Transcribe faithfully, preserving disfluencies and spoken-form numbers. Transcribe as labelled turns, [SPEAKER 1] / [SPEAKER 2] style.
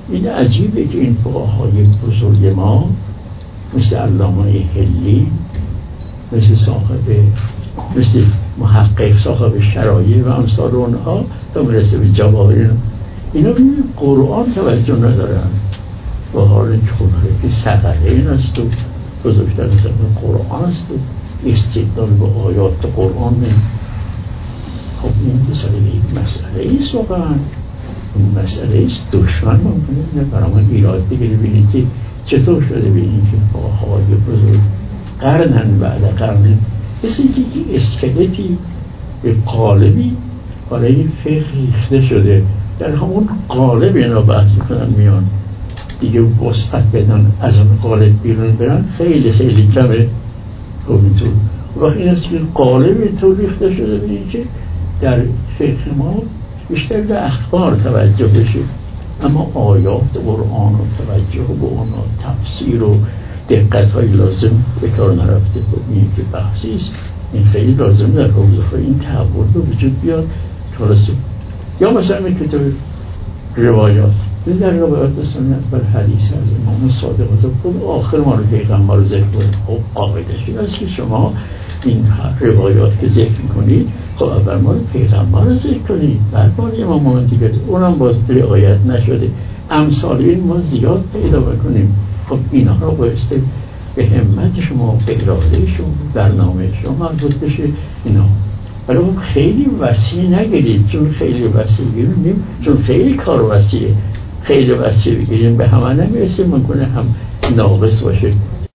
[SPEAKER 1] این عجیبه که این فقهای بزرگ ما مثل علامه حلی، مثل صاحب مثل محقق صاحب شرایع و امثال اونها تا مرسه به جواهر، اینا به قرآن توجه ندارن و حال این که سقره این است و بزرگتر مثل قرآن است و استدلال به آیات قرآن. خب این مسئله یک مسئله ایست واقعا، این مسئله ایست. دشمن ممکنه برای من ایراد بگیره ببینید که چطور شده به این که فقهای بزرگ قرنن بعد قرن مثل که اسکلتی به قالبی برای فقه ریخته شده، در همون قالب اینا بحث کنن میان دیگه وسعت بدن از اون قالب بیرون برن خیلی خیلی کمه. خب اینطور وقت این است که قالب اینطور ریخته شده به این که در فقه ما بیشتر به اخبار توجه بشه، اما آیات قرآن و توجه به اون تفسیر و دقت های لازم به کار نرفته. خب این که بحثی است، این خیلی لازم در حوزه این تحول به وجود بیاد خلاصه. یا مثلا این کتاب روایات، در روایات مثلا بر حدیث از امام صادق از خود آخر ما رو پیغمبر رو ذکر کنید. خب قاعدش این است که شما این روایات که ذکر کنید خب اول ما رو پیغمبر رو ذکر کنید، بعد ما رو امام دیگه، اونم باز رعایت نشده. امثال این ما زیاد پیدا بکنیم. خب اینها رو بایسته به همت شما، به اراده شما، برنامه شما مربوط بشه اینا. ولی خب خیلی وسیع نگیرید، چون خیلی وسیع بگیریم، چون خیلی کار وسیعه، خیلی وسیع بگیریم به همه نمیرسیم، ممکنه هم ناقص باشه.